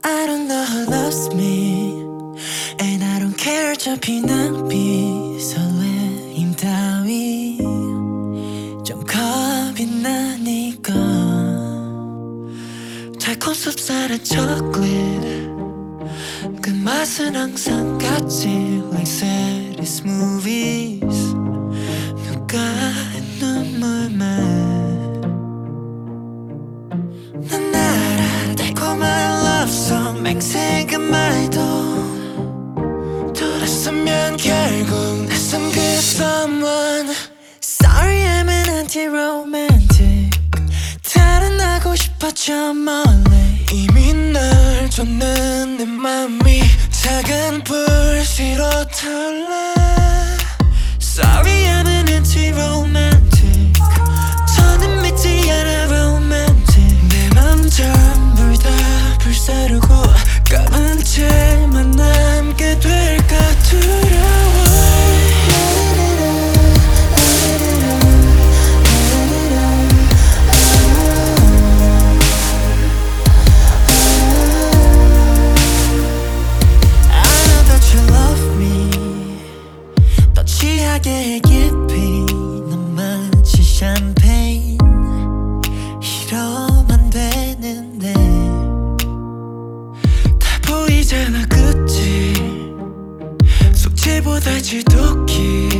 I don't know who loves me And I don't care 어차피 낭비 설레임 따위 좀 겁이 나니까 달콤 쌉쌀한 초콜릿 그 맛은 항상 같지 Like saddest movies 누가 눈물만 난 알아 달콤한 love song 맹세가 말도 돌았으면 결국 낯선 그 someone Sorry I'm an anti-romantic 달아나고 싶어 저 멀리 이미 널 줬는 내 맘이 작은 불씨로 탈래 Sorry I'm an anti-romantic 더는 믿지 않아 romantic 내 맘 전부 다 불사르고 까만 채만 남게 될까 두려워 취하게 깊이 넌 마치 샴페인 이러면 되는데 다 보이잖아 그치 속죄보다 지독히